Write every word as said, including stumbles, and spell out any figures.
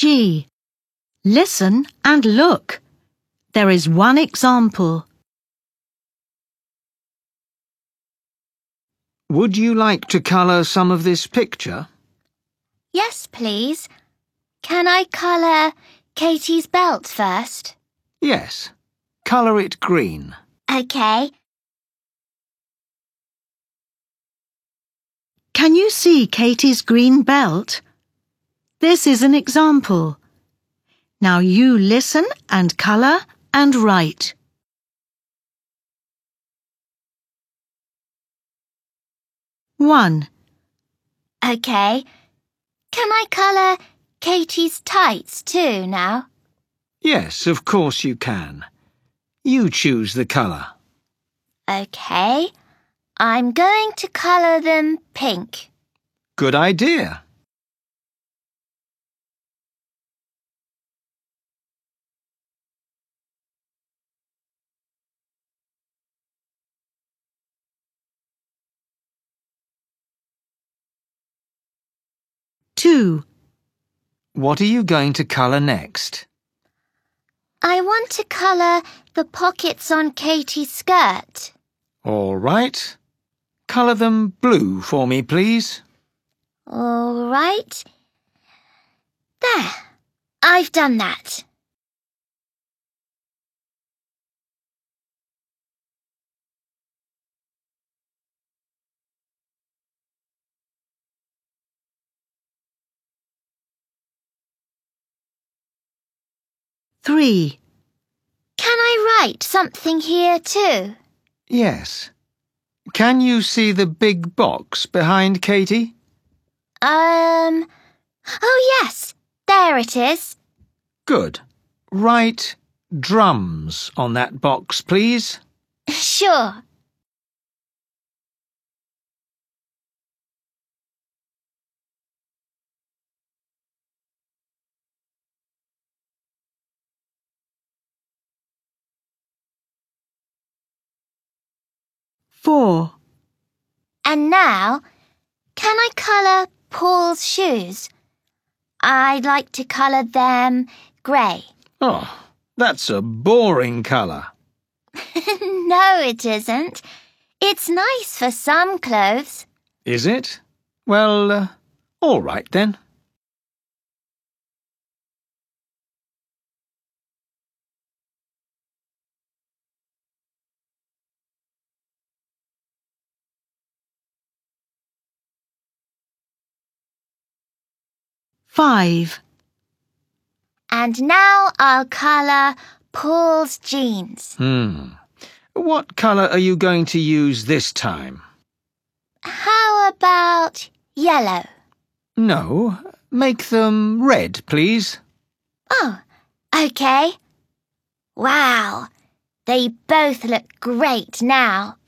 G. Listen and look. There is one example. Would you like to colour some of this picture? Yes, please. Can I colour Katie's belt first? Yes. Colour it green. OK. Can you see Katie's green belt? This is an example. Now you listen and colour and write. One. OK. Can I colour Katie's tights too now? Yes, of course you can. You choose the colour. OK. I'm going to colour them pink. Good idea. Two. What are you going to colour next? I want to colour the pockets on Katie's skirt. All right. Colour them blue for me, please. All right. There. I've done that. Three. Can I write something here too? Yes. Can you see the big box behind Katie? Um... Oh, yes. There it is. Good. Write drums on that box, please. Sure. Four. And now, can I colour Paul's shoes? I'd like to colour them grey. Oh, that's a boring colour. No, it isn't. It's nice for some clothes. Is it? Well, uh, all right then. Five. And now I'll colour Paul's jeans. Hmm. What colour are you going to use this time? How about yellow? No, make them red, please. Oh, OK. Wow, they both look great now.